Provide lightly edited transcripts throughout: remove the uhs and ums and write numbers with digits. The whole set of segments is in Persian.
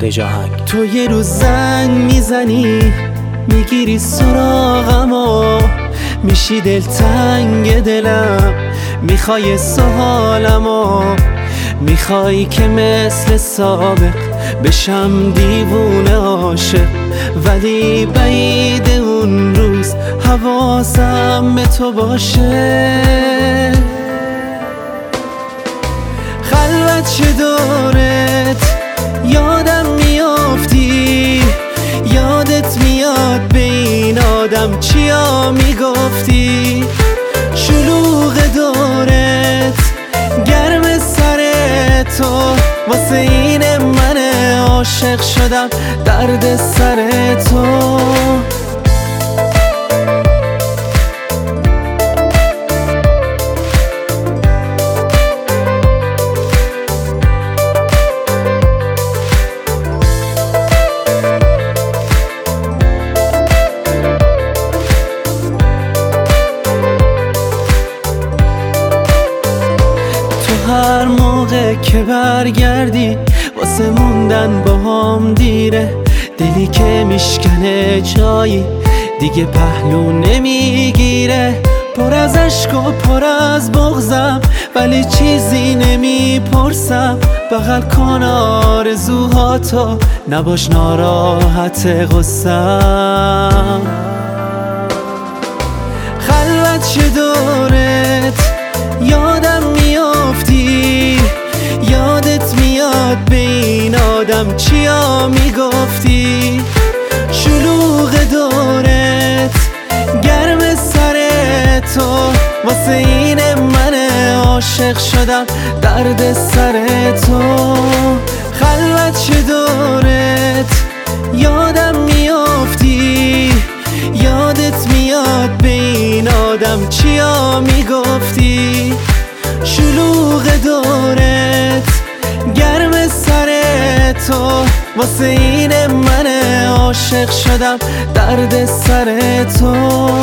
جاهنگ. تو یه روز زنگ میزنی میگیری سراغمو، میشی دلتنگ دلم، میخوای سوالمو، میخوای که مثل سابق بشم دیوونه عاشق، ولی بعید اون روز حواسم به تو باشه. خلوت چه دورت یادم میافتی، یادت میاد به این آدم چیا میگفتی، شلوغ دورت گرم سر تو، واسه این من عاشق شدم درد سر تو. هر موقع که برگردی واسه موندن با هم دیره، دلی که میشکنه جایی دیگه پهلو نمیگیره، پر از عشق و پر از بغضم ولی چیزی نمیپرسم، بغل کن آرزوهاتو نباش ناراحت غصم. خلوت چه دورت یادم میافتی، یادت میاد به این آدم چیا میگفتی، شلوغ دورت گرم سر تو، واسه این من عاشق شدم درد سر تو. خلوت چه دورت یادم میافتی، یادت میاد به این آدم چیا میگفتی، شلوغ دورت گرم سر تو، واسه این من عاشق شدم درد سر تو.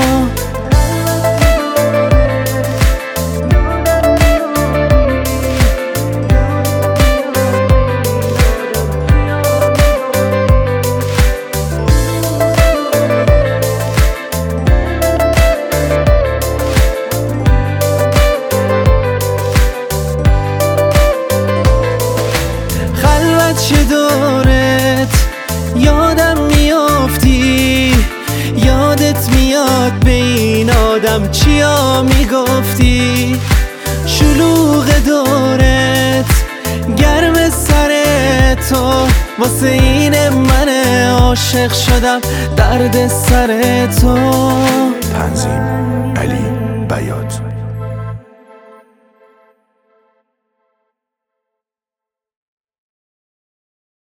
چه دورت یادم میافتی، یادت میاد به این آدم چیا میگفتی، شلوغ دورت گرم سر تو، واسه این من عاشق شدم درد سر تو. تنظیم علی بیات.